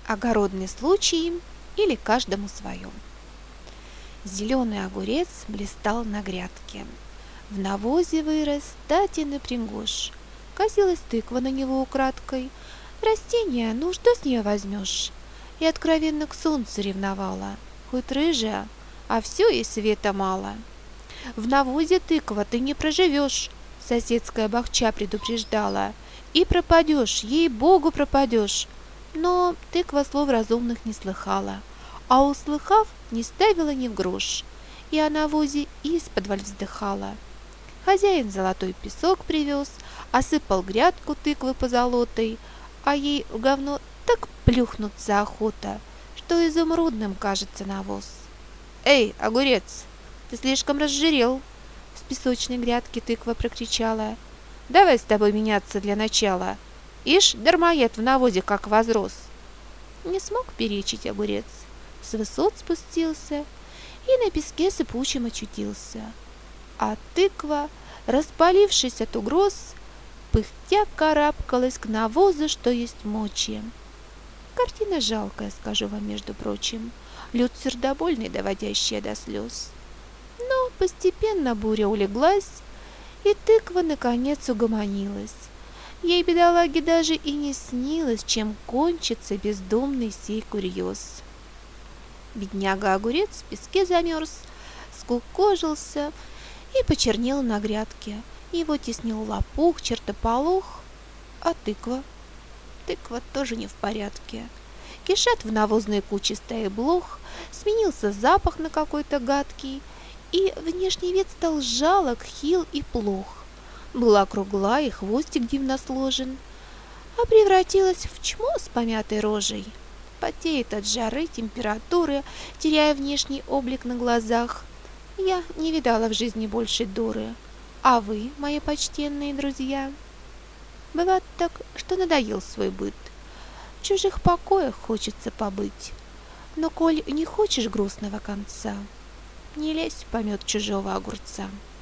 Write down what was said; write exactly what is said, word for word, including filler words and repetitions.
Огородный случай или каждому свое. Зеленый огурец блистал на грядке. В навозе вырос, стати напрягешь. Косилась тыква на него украдкой. Растение, ну что с нее возьмешь? И откровенно к солнцу ревновала. Хоть рыжая, а все и света мало. В навозе тыква ты не проживешь, соседская бахча предупреждала. И пропадешь, ей-богу пропадешь. Но тыква слов разумных не слыхала, а услыхав, не ставила ни в грош, и о навозе исподволь вздыхала. Хозяин золотой песок привез, осыпал грядку тыквы позолотой, а ей в говно так плюхнуться охота, что изумрудным кажется навоз. «Эй, огурец, ты слишком разжирел!» С песочной грядки тыква прокричала. «Давай с тобой меняться для начала. Ишь, дармоед в навозе как возрос!» Не смог перечить огурец, с высот спустился и на песке сыпучем очутился. А тыква, распалившись от угроз, пыхтя карабкалась к навозу, что есть мочи. Картина жалкая, скажу вам, между прочим, люд сердобольный, доводящая до слез. Но постепенно буря улеглась, и тыква наконец угомонилась. Ей, бедолаге, даже и не снилось, чем кончится бездумный сей курьез. Бедняга-огурец в песке замерз, скукожился и почернел на грядке. Его теснил лопух, чертополох, а тыква? Тыква тоже не в порядке. Кишат в навозной куче стаи блох, сменился запах на какой-то гадкий, и внешний вид стал жалок, хил и плох. Была кругла и хвостик дивно сложен, а превратилась в чмо с помятой рожей. Потеет от жары, температуры, теряя внешний облик на глазах. Я не видала в жизни больше дуры. А вы, мои почтенные друзья? Бывает так, что надоел свой быт. В чужих покоях хочется побыть. Но коль не хочешь грустного конца, не лезь в помет чужого огурца.